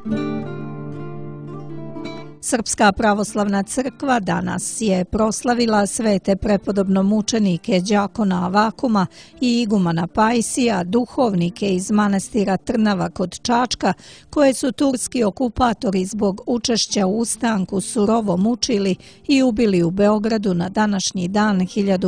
Srpska pravoslavna crkva danas je proslavila svete prepodobno mučenike Đakona Avakuma i igumana Pajsija, duhovnike iz manastira Trnava kod Čačka, koje su turski okupatori zbog učešća u ustanku surovo mučili i ubili u Beogradu na današnji dan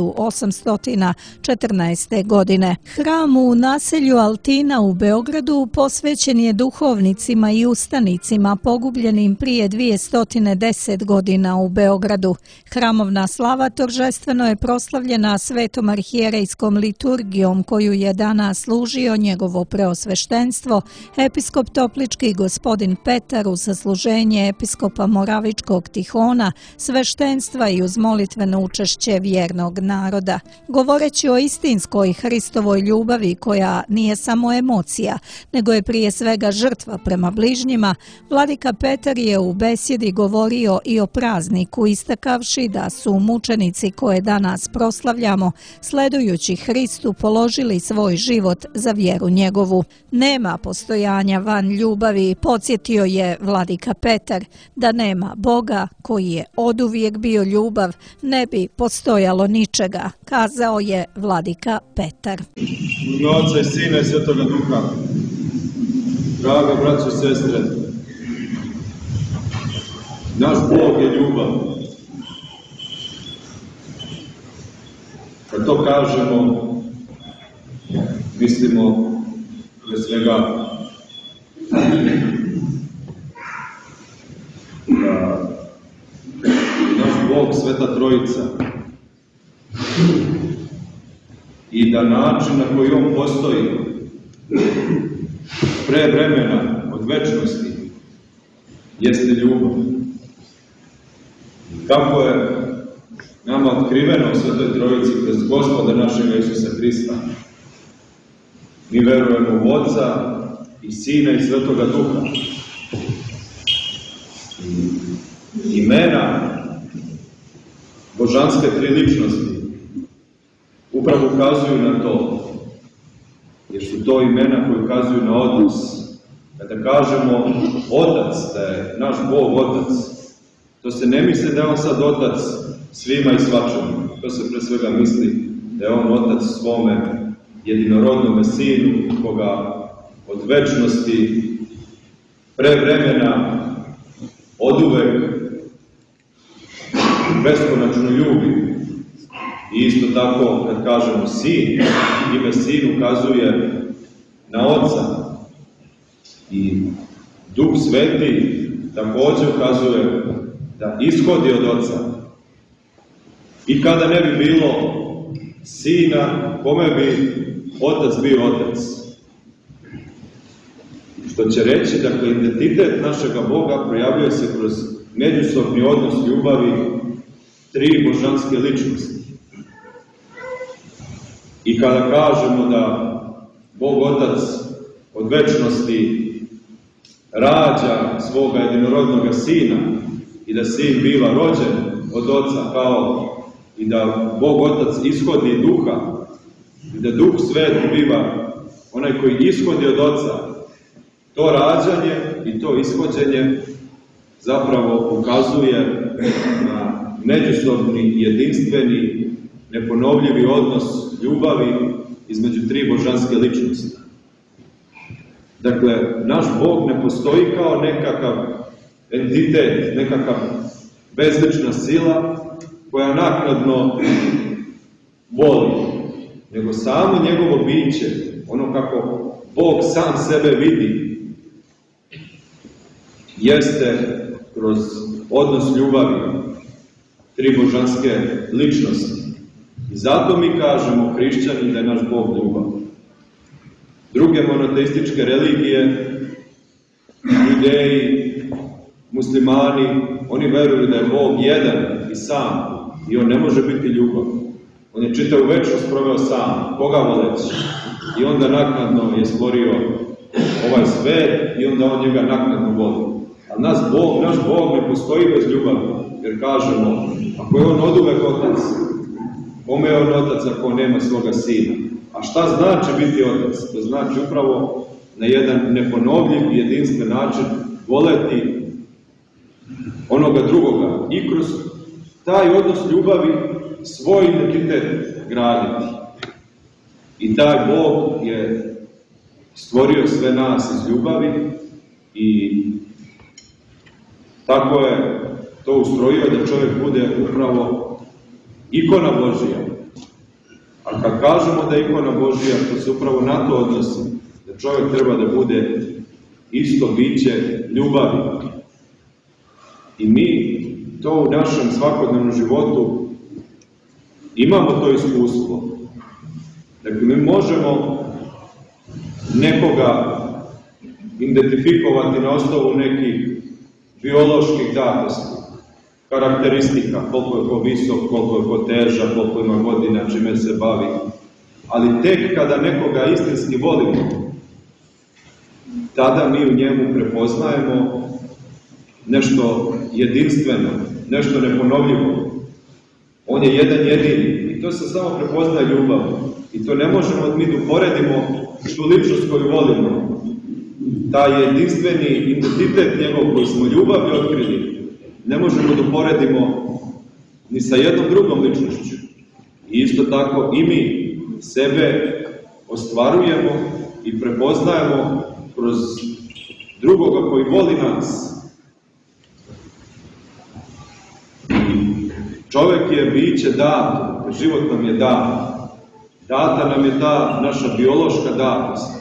1814. godine. Hram u naselju Altina u Beogradu posvećen je duhovnicima i ustanicima pogubljenim prije 210 godina u Beogradu. Hramovna slava торжествено je proslavljena svetom arhijerejskom liturgijom koju je danas služio njegovo preosveštenstvo, episkop Toplički gospodin Petar uz sasluženje episkopa Moravičkog Tihona, sveštenstva i uz molitveno učešće vjernog naroda. Govoreći o istinskoj Hristovoj ljubavi koja nije samo emocija, nego je prije svega žrtva prema bližnjima, vladika Petar je u besjedi govorio i o prazniku, istakavši da su mučenici koje danas proslavljamo, sledujući Hristu, položili svoj život za vjeru njegovu. Nema postojanja van ljubavi, podsjetio je vladika Petar, da nema Boga koji je oduvijek bio ljubav, ne bi postojalo ničega, kazao je vladika Petar. U ime Oca i Sina i Svetoga Duha, draga braćo i sestre, naš Bog je ljubav. Kad to kažemo, mislimo pre svega da naš Bog Sveta Trojica i da način na koji on postoji pre vremena od večnosti jeste ljubav. Kako je nama otkriveno u Svetoj Trojici kroz Gospoda našega Isusa Hrista. Mi verujemo u Oca i Sina i Svetoga Duha. Imena božanske triličnosti upravo ukazuju na to, jer su to imena koje ukazuju na odnos. Kada kažemo Otac, da je naš Bog Otac, to se ne misli da je on sad Otac svima i svačemu. To se pre svega misli da je on Otac svome jedinorodnome Sinu, koga od večnosti, pre vremena, oduvek beskonačno ljubi. I isto tako, kad kažemo Sin, ime Sin ukazuje na Oca. I Duh Sveti također ukazuje da ishodi od Oca. I kada ne bi bilo Sina, kome bi Otac bio Otac? Što će reći, dakle, identitet našega Boga projavljuje se kroz međusobni odnos ljubavi tri božanske ličnosti. I kada kažemo da Bog Otac od večnosti rađa svoga jedinorodnog Sina i da Sin biva rođen od Oca, kao i da Bog Otac ishodi Duha i da Duh Sveti biva onaj koji ishodi od Oca, to rađanje i to ishođenje zapravo ukazuje na međusobni, jedinstveni, neponovljivi odnos ljubavi između tri božanske ličnosti. Dakle, naš Bog ne postoji kao nekakav entitet, nekakav bezlična sila koja naknadno voli, nego samo njegovo biće, ono kako Bog sam sebe vidi, jeste kroz odnos ljubavi tri božanske ličnosti. I zato mi kažemo, hrišćani, da je naš Bog ljubav. Druge monoteističke religije, Judeji, muslimani, oni veruju da je Bog jedan i sam i on ne može biti ljubav. On je čitavu večnost proveo sam, Boga voleći. I onda naknadno je stvorio ovaj svet i onda on njega naknadno voli. Ali naš Bog ne postoji bez ljubavi, jer kažemo, ako je on oduvek Otac, kome je on Otac ako nema svoga Sina? A šta znači biti Otac? To znači upravo na jedan neponovljiv i jedinstven način voleti onoga drugoga i kroz taj odnos ljubavi svoj identitet graditi. I taj Bog je stvorio sve nas iz ljubavi i tako je to ustrojio da čovjek bude upravo ikona Božija. A kad kažemo da je ikona Božija, to se upravo na to odnosi, da čovjek treba da bude isto biće ljubavi. I mi to u našem svakodnevnom životu imamo to iskustvo. Dakle, mi možemo nekoga identifikovati na osnovu nekih bioloških datosti, karakteristika, koliko je ko visok, koliko je ko težak, koliko ima godina, čime se bavi. Ali tek kada nekoga istinski volimo, tada mi u njemu prepoznajemo nešto jedinstveno, nešto neponovljivo. On je jedan jedini i to se samo prepoznaje ljubav. I to ne možemo mi da uporedimo tu ličnost koju volimo. Taj jedinstveni identitet njegov koji smo ljubavlju otkrili, ne možemo da uporedimo ni sa jednom drugom ličnošću. I isto tako i mi sebe ostvarujemo i prepoznajemo kroz drugoga koji voli nas. Čovjek je biće dato, život nam je dato. Data nam je ta naša biološka datost.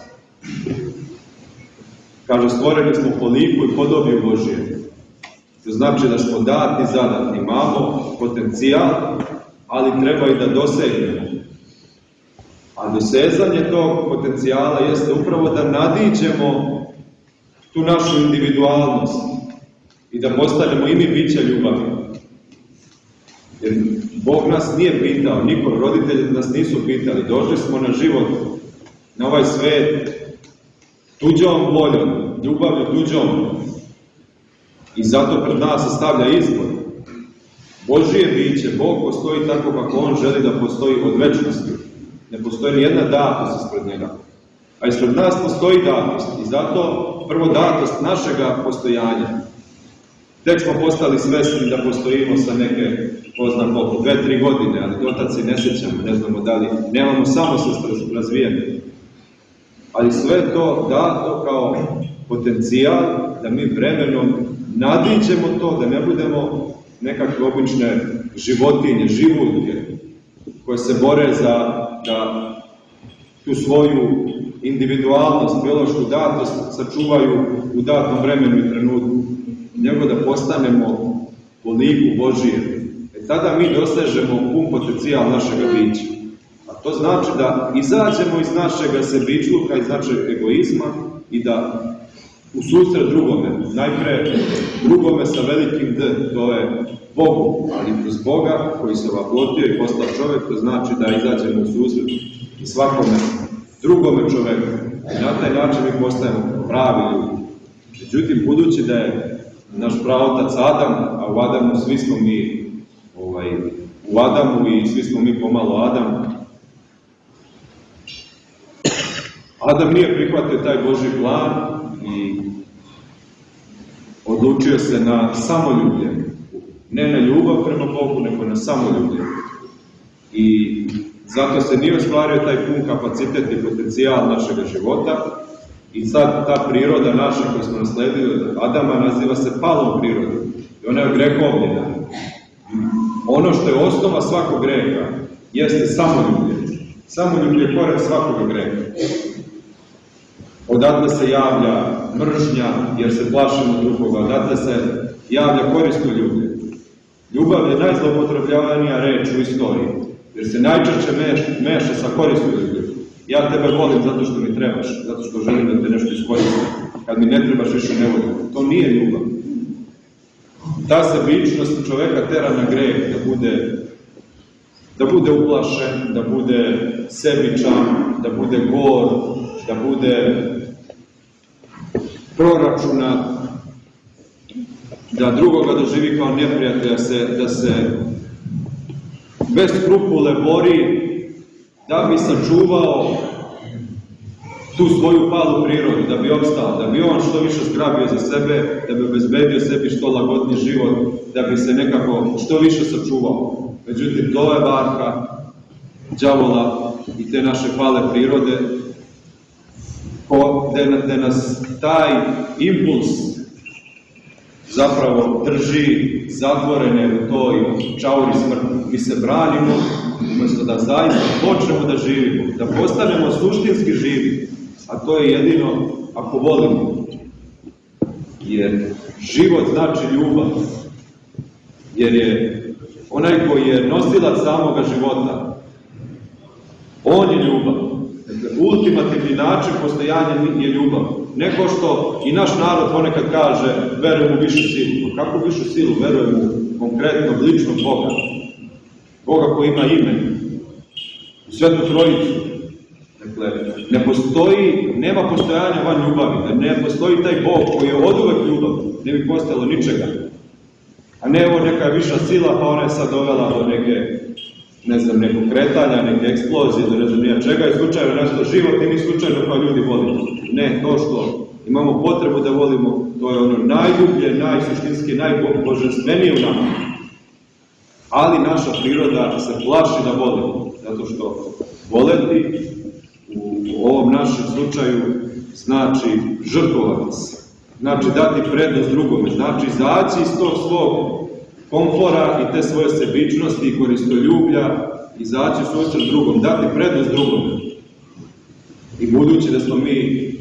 Kaže, stvoreni smo po liku i podobiju Božije. To znači da smo dati, zadati. Imamo potencijal, ali treba i da dosegnemo. A dosezanje tog potencijala jeste upravo da nadiđemo tu našu individualnost i da postanemo i mi bića ljubavi. Jer Bog nas nije pitao, niko, roditelji nas nisu pitali. Došli smo na život, na ovaj svet, tuđom voljom, ljubavlju tuđom. I zato pred nas se stavlja izbor. Božije biće, Bog postoji tako kako On želi da postoji od večnosti. Ne postoji ni jedna datost ispred njega. A ispred nas postoji datost. I zato prvo datost našega postojanja. Tek smo postali svesni da postojimo sa neke, ko zna koliko, 2-3 godine, ali do tad se ne sjećamo, ne znamo da li, nemamo samosvest razvijenu. Ali sve to dato kao potencijal da mi vremenom nadiđemo to, da ne budemo nekakve obične životinje, živulke, koje se bore za da tu svoju individualnost, biološku datost sačuvaju u datom vremenu i trenutku, nego da postanemo po liku Božije. Tada mi dosežemo pun potencijal našega bića. A to znači da izađemo iz našega sebičluka, iz našeg egoizma i da u susret drugome, najpre drugome sa velikim D, to je Bogu, ali kroz Boga koji se ovapotio i postao čovjek, to znači da izađemo u susret svakome drugome čovjeku. I na taj način mi postajemo pravi ljudi. Međutim, budući da je naš praotac Adam, a u Adamu svi smo mi u Adamu i svi smo mi pomalo Adam. Adam nije prihvatio taj Božji plan i odlučio se na samoljublje. Ne na ljubav prema Bogu, nego na samoljublje. I zato se nije ostvario taj pun kapacitet i potencijal našega života. I sad ta priroda naša koju smo nasledili od Adama naziva se palom prirodom. I ona je grehovljena. Ono što je osnova svakog greha jeste samoljublje. Samoljublje je koren svakog greha. Odatle se javlja mržnja jer se plašimo drugoga. Odatle se javlja koristoljublje. Ljubav je najzloupotrebljavanija reč u istoriji. Jer se najčešće meša sa koristoljubljem. Ja tebe volim zato što mi trebaš, zato što želim da te nešto iskoristim. Kad mi ne trebaš, više ne volim. To nije ljubav. Ta sebičnost čoveka tera na greh, da bude uplašen, da bude sebičan, da bude gor, da bude proračunat, da drugoga doživi kao neprijatelja, da se bez skrupule bori da bi sačuvao tu svoju palu prirodu, da bi opstao, da bi on što više zgrabio za sebe, da bi obezbedio sebi što lagodniji život, da bi se nekako što više sačuvao. Međutim, to je varka đavola i te naše pale prirode, gde nas taj impuls zapravo drži zatvorene u toj čauri smrti. Mi se branimo, umjesto da zaista počnemo da živimo, da postanemo suštinski živi, a to je jedino ako volimo. Jer život znači ljubav, jer je onaj koji je nosilac samoga života, on je ljubav. Dakle, ultimativni način postojanja je ljubav. Ne ko što i naš narod ponekad kaže, verujem u višu silu. Kako višu silu? Verujem u konkretnog, ličnog Boga. Boga koji ima ime. U Svetu Trojicu. Dakle, nema postojanja van ljubavi. Ne postoji taj Bog koji je oduvek ljubav. Ne bi postojalo ničega. A ne evo neka viša sila, pa ona je sad dovela do neke, nekog kretanja, neke eksplozije, do ne znam nija čega, i slučajno nešto život i mi slučajno kao ljudi volimo. Ne, to što imamo potrebu da volimo, to je ono najdublje, najsuštinski, najbožanstvenije u nama. Ali naša priroda se plaši da volimo, zato što voleti u ovom našem slučaju znači žrtvovati se, znači dati prednost drugome, znači izaći iz tog svog komfora i te svoje sebičnosti i koristoljublja, izaći u susret drugom, dati prednost drugom. I budući da smo mi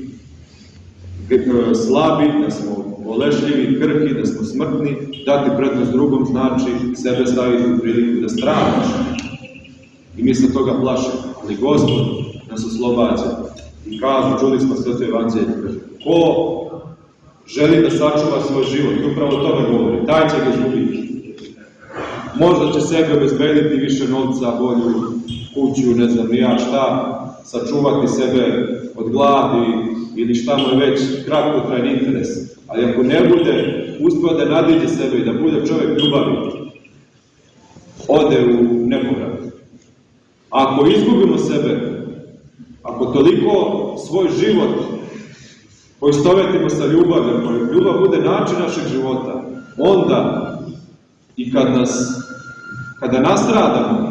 slabi, da smo bolešljivi, krhki, da smo smrtni, dati prednost drugom znači sebe staviti u priliku da stradaš. I mi se toga plašimo, ali Gospod nas oslobađa. I kažu, čuli smo Sveto evanđelje, ko želi da sačuva svoj život, i upravo o tome govori, taj će ga izgubiti. Možda će sebe obezbediti više novca, bolju kuću, ne znam ni ja šta, sačuvati sebe od gladi ili šta mu je već kratkotrajni interes. Ali ako ne bude uspio da nadiđe sebe i da bude čovjek ljubavi, ode u nepovrat. Ako izgubimo sebe, ako toliko svoj život poistovetimo sa ljubavljem, ako ljubav bude način našeg života, onda i kada nastradamo,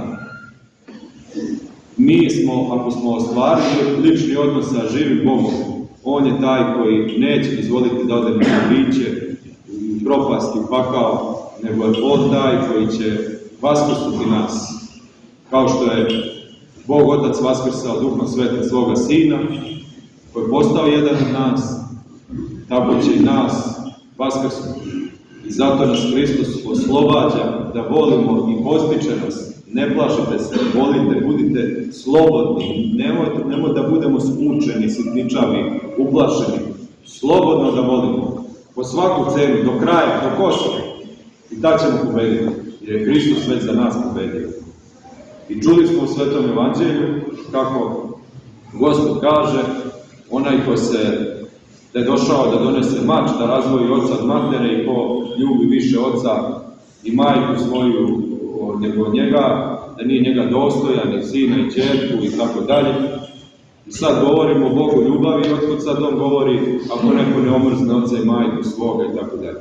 mi smo, ako smo ostvarili lični odnos sa živim Bogom, on je taj koji neće dozvoliti da odemo na biće, u propast i pakao, nego je on taj koji će vaskrsnuti nas. Kao što je Bog Otac vaskrsao Duhom Svetim svoga Sina, koji je postao jedan od nas, tako će i nas vaskrsnuti. I zato nas Hristos oslobađa da volimo i postiče nas. Ne plašite se, volite, budite slobodni. Nemoj da budemo smučeni, sitničavi, uplašeni. Slobodno da volimo. Po svaku cenu, do kraja, do koša. I tad ćemo pobediti. Jer je Hristos već za nas pobedio. I čuli smo u Svetom evanđelju kako Gospod kaže, onaj ko da je došao da donese mač, da razvoji oca od matere i ko ljubi više oca i majku svoju nego njega, da nije njega dostojan, ni sina i ćerku i tako dalje. I sad govorimo o Bogu ljubavi, i otkud sad on govori ako neko ne omrzne oca i majku svoga i tako dalje.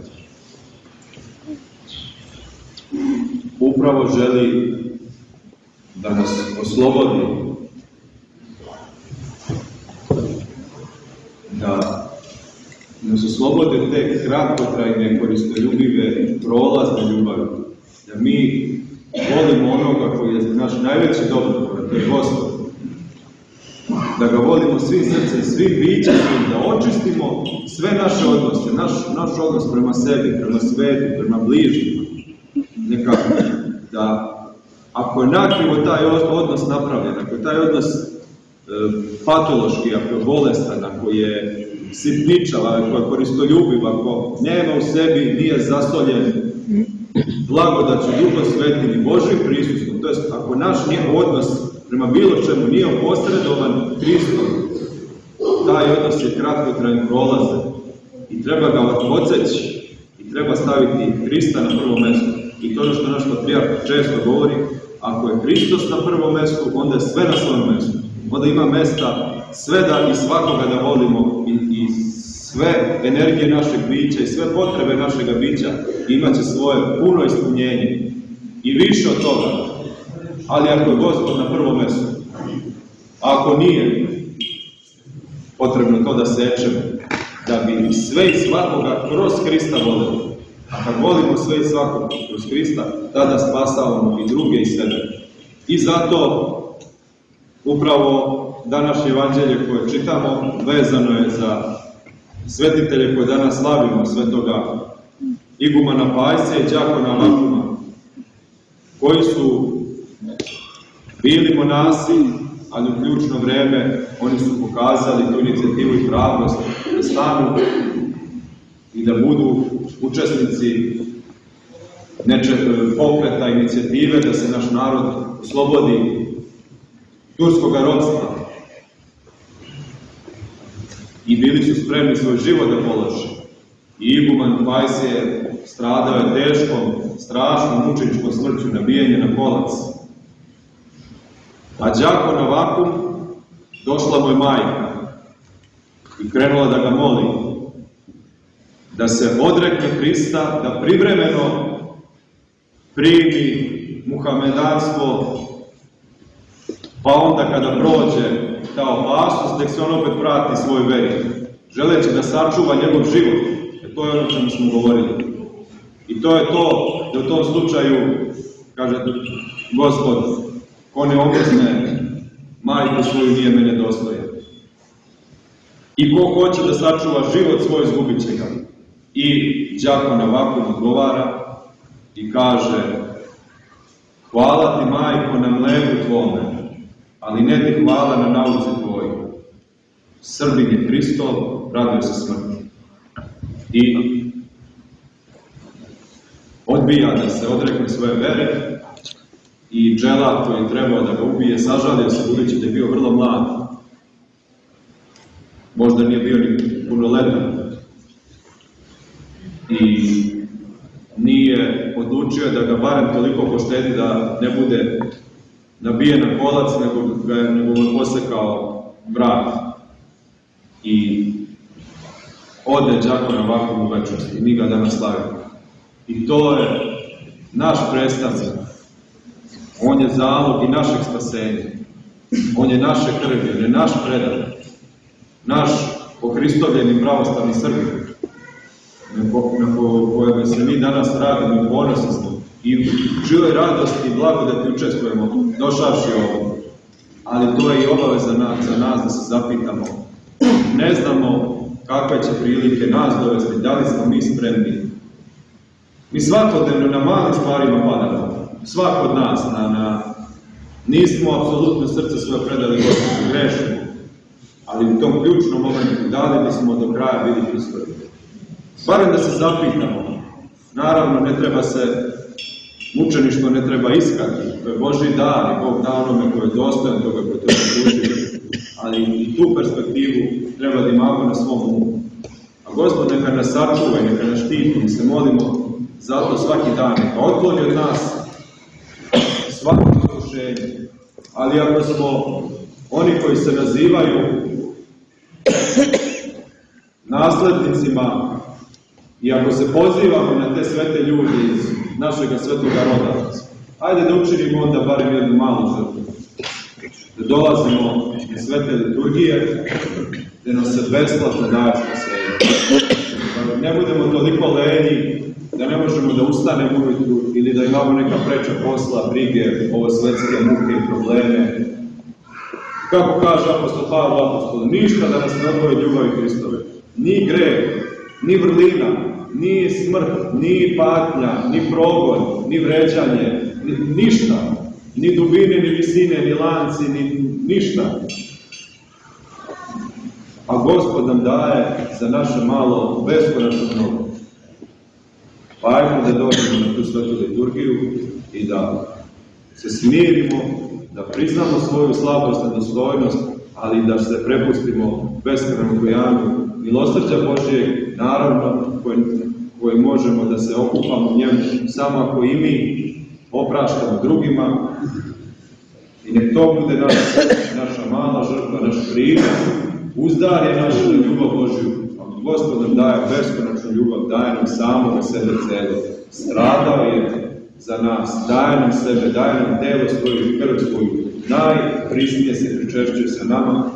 Upravo želi da nas oslobodi, da nas oslobode te kratkotrajne, koristoljubive, prolazne ljubavi. Da mi volimo onoga koji je naš najveći dobro, to je Gospod. Da ga volimo svim srcem, svim bićem, da očistimo sve naše odnose, naš odnos prema sebi, prema svetu, prema bližnjima. Nekako, da ako je nakrivo taj odnos napravljen, ako je taj odnos patološki, ako je bolestan, ako je sitničav, ako je koristoljubiv, ako nema u sebi, nije zasoljen blagodaću Duhom Svetim i Božjim prisustvom, to jest ako naš odnos prema bilo čemu nije posredovan Hristom, taj odnos je kratkotrajan, prolazan i treba ga odseći i treba staviti Hrista na prvo mesto. I to je što naš patrijarh često govori, ako je Hristos na prvom mestu, onda je sve na svom mestu. Onda ima mesta sve da i svakoga da volimo i sve energije našeg bića i sve potrebe našega bića imaće svoje puno ispunjenje i više od toga. Ali ako je Gospod na prvom mjestu, ako nije, potrebno to da sečemo, da bi sve i svakoga kroz Krista volili. A kad volimo sve i svakoga kroz Krista, tada spasavamo i druge i sebe. I zato upravo današnje evanđelje koje čitamo vezano je za svetitelje koje danas slavimo, svetoga igumana Pajsija i đakona Vakuma, koji su bili monasi, ali u ključno vreme oni su pokazali tu inicijativu i hrabrost da stanu i da budu učesnici pokreta inicijative da se naš narod oslobodi turskog ropstva. I bili su spremni svoj život da polože. I iguman Pajsije stradao je teškom, strašnom mučeničkom smrću, nabijen na kolac. A đakon Vakum, došla mu je majka i krenula da ga moli da se odrekne Hrista, da privremeno primi muhamedanstvo, pa onda kada prođe ta opasnost, nek se on opet vrati svoj veri, želeći da sačuva njegov život. To je ono čemu smo govorili. I to je to da u tom slučaju, kaže Gospod, ko ne omrzne majku svoju, nije mene dostojan. I ko hoće da sačuva život svoj, izgubit će ga. I đakon Vakum odgovara i kaže: hvala ti, majko, na mleku tvome, ali ne ti hvala na nauci tvojoj. Srbin je Hristov, raduje se smrti. I odbija da se odrekne svoje vere i dželat koji je trebao da ga ubije sažalio se, budući da je bio vrlo mlad. Možda nije bio ni punoletan. I nije odlučio da ga barem toliko poštedi da ne bude nabijen na kolac, nego mu je posekao vrat. I ode đakon Vakum u večnost i mi ga danas slavimo. I to je naš predstavnik. On je zalog i našeg spasenja. On je naše krvi, on je naš predan. Naš pohristovljeni pravoslavni Srbin, na kojem se mi danas radimo i ponosni smo. I u živoj radosti i blagodati učestvujemo, došavši ovo. Ali to je i obaveza za nas da se zapitamo. Ne znamo kakve će prilike nas dovesti, da li smo mi spremni. Mi svakodnevno na malim stvarima padamo. Svako od nas. Nismo apsolutno srce svoje predali Gospodu, grešimo. Ali u tom ključnom momentu da li bismo do kraja bili Hristovi. Barem da se zapitamo. Naravno, ne treba se, mučeništvo ne treba iskati. To je Božji dar i Bog da onome koji je dostojan toga koji to zaslužuje. Ali i tu perspektivu treba da imamo na svom umu. A Gospod neka nas sačuva i neka nas štiti. Mi se molimo zato svaki dan. Neka otkloni od nas svako iskušenje. Ali ako smo oni koji se nazivaju naslednicima i ako se pozivamo na te svete ljudi iz našega svetoga roda, ajde da učinimo onda barem jednu malu žrtvu. Da dolazimo na svete liturgije, da nam se besplatno daje spasenje. Da ne budemo toliko lenji, da ne možemo da ustanemo ujutru ili da imamo neka preča posla, brige, ovo svetske muke i probleme. Kako kaže apostol Pavle apostol, ništa da nas ne odvoji ljubavi Hristove. Ni greh, ni vrlina, ni smrt, ni patnja, ni progon, ni vređanje, ništa. Ni dubine, ni visine, ni lanci, ništa. A Gospod nam daje za naše malo beskonačno mnogo. Pa ajmo da dođemo na tu svetu liturgiju i da se smirimo, da priznamo svoju slabost i dostojnost, ali da se prepustimo beskrajnom bojanju milosrđa Božijeg, naravno, koje možemo da se okupamo u njemu samo ako i mi opraštamo drugima i nek to bude naša mala žrtva, naš primjer, uzdar je naša ljubav Božju, a Gospod nam daje beskonačnu ljubav, daje nam samoga sebe celo. Stradao je za nas, daje nam sebe, daje nam telo svoju i krv svoju, najprisnije se pričešćuje sa nama,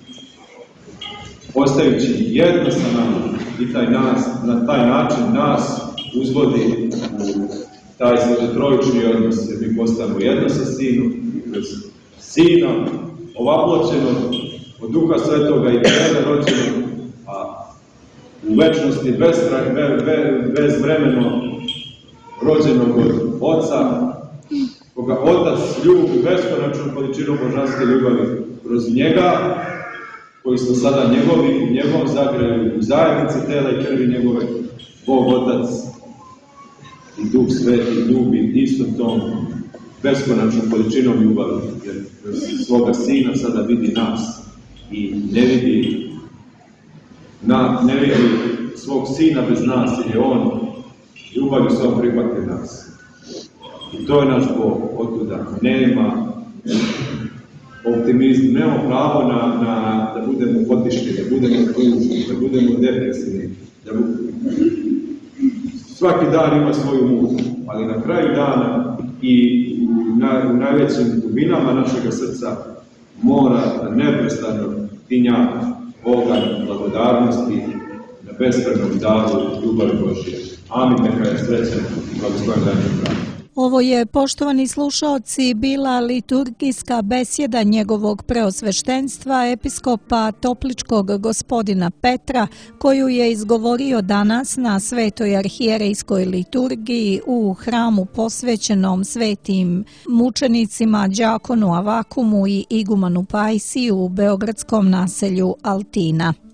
ostajući jedno sa nama i na taj način nas uzvodi u taj svetotrojični odnos, jer mi postanemo jedno sa Sinom i kroz Sina ovaploćenog od Duha Svetoga i Tebe rođenog, a u večnosti bezvremeno rođenog od Oca, koga Otac ljubi beskonačnom količinom božanske ljubavi kroz njega, koji smo sada njegovi, u njegovom zagraju, u zajednici tela i krvi njegove, Bog Otac i Duh Sveti ljubi istom tom beskonačnom količinom ljubavi, jer kroz svoga Sina sada vidi nas i ne vidi svog Sina bez nas, jer je On ljubavi svom prihvatio nas. I to je naš Bog, otuda nema optimizmu, nemamo pravo da budemo potišni, da budemo tužni, da budemo depresivni. Svaki dan ima svoju muku, ali na kraju dana i u najvećim dubinama našega srca mora da neprestano tinja oganj blagodarnosti na beskrajnom daru ljubavi Božje. Amin, neka je srećan i blagosloven dan i pravi. Ovo je, poštovani slušaoci, bila liturgijska besjeda njegovog preosveštenstva episkopa Topličkog gospodina Petra, koju je izgovorio danas na Svetoj arhijerejskoj liturgiji u hramu posvećenom svetim mučenicima đakonu Avakumu i igumanu Pajsiju u beogradskom naselju Altina.